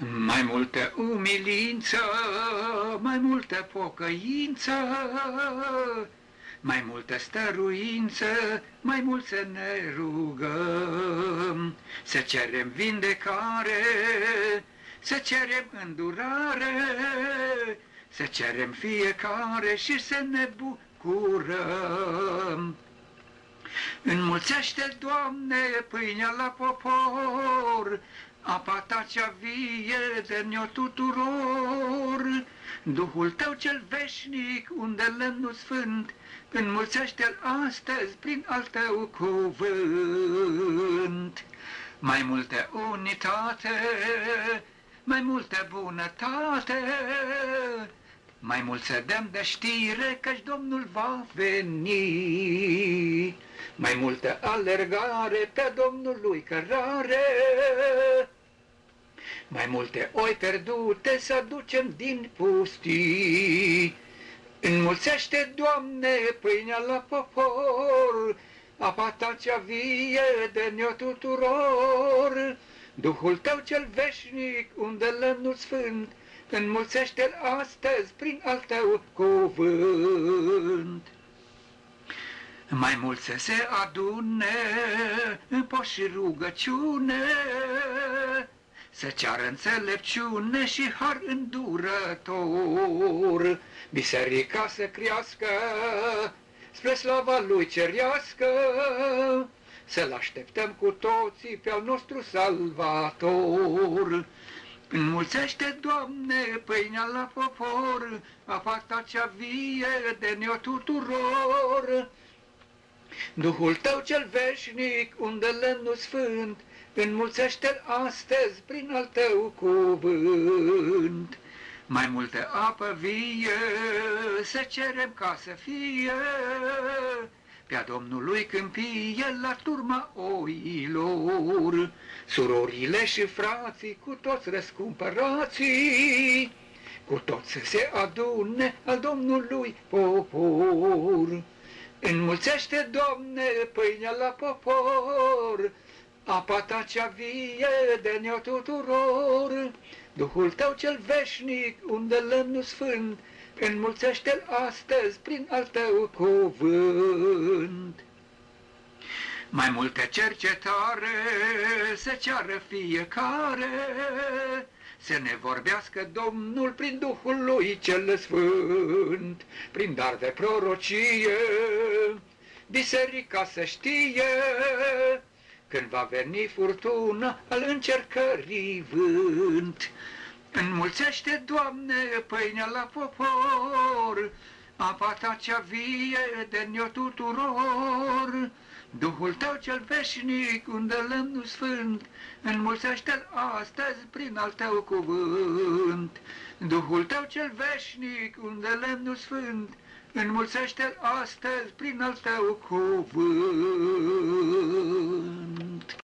Mai multă umilință, mai multă pocăință, mai multă stăruință, mai mult să ne rugăm, să cerem vindecare, să cerem îndurare, să cerem fiecare și să ne bucurăm. Înmulțește, Doamne, pâinea la popor, apa Ta cea vie, dă-ne-o tuturor. Duhul Tău cel veșnic, unde lemnul sfânt, înmulțește-l astăzi prin al Tău cuvânt. Mai multă unitate, mai multă bunătate, mai mult să dăm de știre că-și Domnul va veni. Mai multă alergare pe Domnul lui cărare, mai multe oi pierdute să aducem din pustii. Înmulțește, Doamne, pâinea la popor, apa Ta cea vie, dă-ne-o tuturor. Duhul Tău cel veșnic, unde lemnul sfânt, înmulțește-l astăzi prin al Tău cuvânt. Mai mult să se adune în post și rugăciune, să ceară înțelepciune și har îndurător. Biserica să crească spre slava Lui cerească, să-L așteptăm cu toții pe al nostru Salvator. Înmulțește, Doamne, pâinea la popor, apa Ta cea vie, dă-ne-o tuturor. Duhul Tău cel veșnic, unde lemnul sfânt, înmulțește-l astăzi prin al Tău cuvânt. Mai multă apă vie să cerem ca să fie pe-a Domnului câmpie la turma oilor. Surorile și frații, cu toți răscumpărații, cu toți să se adune al Domnului popor. Înmulțește, Doamne, pâinea la popor, apa Ta cea vie, dă-ne-o tuturor. Duhul Tău cel veșnic, unde lemnul sfânt, înmulțește-l astăzi prin al Tău cuvânt. Mai multă cercetare să ceară fiecare, să ne vorbească Domnul prin Duhul Lui cel Sfânt, prin dar de prorocie, biserica să știe, când va veni furtuna al încercării vânt. Înmulțește, Doamne, pâinea la popor, apa Ta cea vie, dă-ne-o tuturor. Duhul Tău cel veșnic, unde lemnul sfânt, înmulțește-l astăzi prin al Tău cuvânt. Duhul Tău cel veșnic, unde lemnul sfânt, înmulțește-l astăzi prin al Tău cuvânt.